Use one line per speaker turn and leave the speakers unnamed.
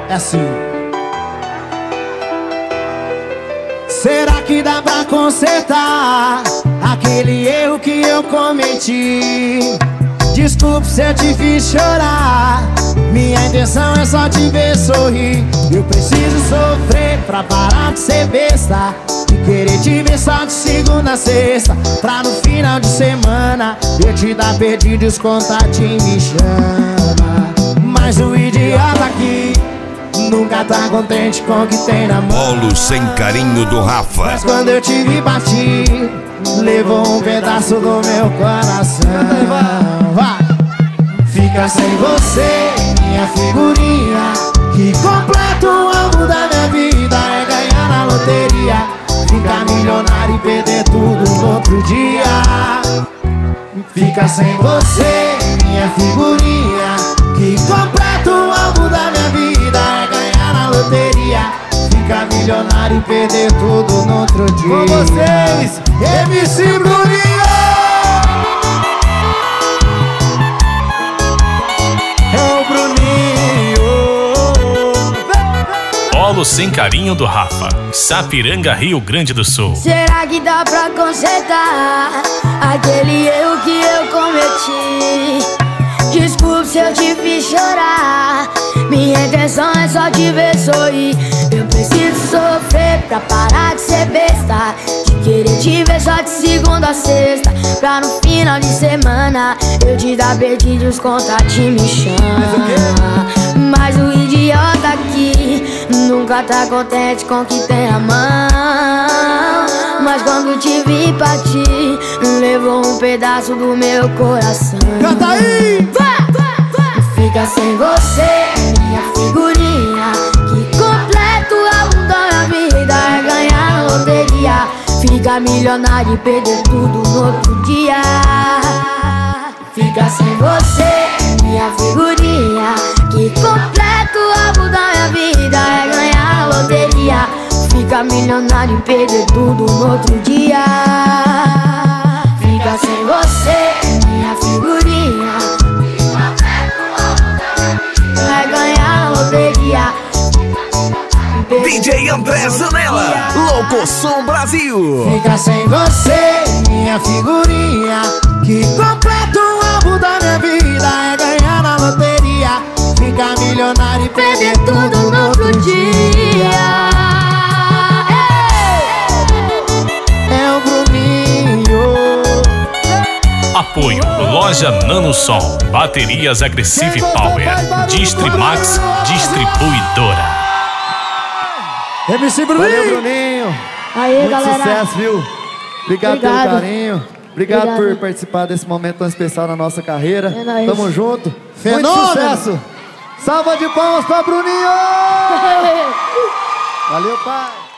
É assim. Será que dá pra consertar aquele erro que eu cometi? Desculpe se eu te fiz chorar. Minha intenção é só te ver sorrir. Eu preciso sofrer pra parar de ser besta e querer te ver só de segunda a sexta, pra no final de semana eu te dar perdido e os contatinhos me chama. Mas o idiota aqui nunca tá contente com o que tem na mão.
Polo sem carinho do Rafa.
Mas quando eu te vi partir, levou um pedaço do meu coração. Vai. Fica sem você, minha figurinha, que completa o alvo da minha vida. É ganhar na loteria, ficar milionário e perder tudo no outro dia. Fica sem você, minha figurinha, que completa o alvo da minha vida. É ganhar na loteria, ficar milionário e perder tudo no outro dia.
Com vocês,
MC Bruninho! É o Bruninho.
Polo sem carinho do Rafa, Sapiranga, Rio Grande do Sul.
Será que dá pra consertar aquele erro que eu cometi? Desculpe se eu te fiz chorar. Minha intenção é só te ver sorrir. Eu preciso sofrer pra parar de ser besta, de querer te ver só de segunda a sexta, pra no final de semana eu te dar perdido e os contatinhos me chamam. Mas o idiota aqui nunca tá contente com o que tem na mão. Mas quando te vi partir, levou um pedaço do meu coração.
Canta aí!
Fica sem você, minha figurinha, que completa o álbum da minha vida. É ganhar na loteria, ficar milionário e perder tudo no outro dia. Fica sem você, minha figurinha, que completa o álbum da minha vida. É ganhar na loteria, ficar milionário e perder tudo no outro dia. Fica sem você, minha figurinha, vai ganhar na loteria.
DJ André Zanella, Louco Som Brasil.
Fica sem você, minha figurinha, que completa o álbum da minha vida. É ganhar na loteria, ficar milionário e perder tudo no outro dia. É o Bruninho.
Apoio Loja Nano Som, baterias Aggressive Power, Distrimax Distribuidora.
MC Bruninho.
Valeu, Bruninho.
Aí,
Muito
galera.
sucesso, viu? Obrigado pelo
Obrigado.
carinho. Obrigado
Obrigado.
por participar desse momento tão especial na nossa carreira.
É nóis.
Tamo junto.
Fenômeno.
Muito sucesso. Salva de palmas pra Bruninho. Valeu, pai.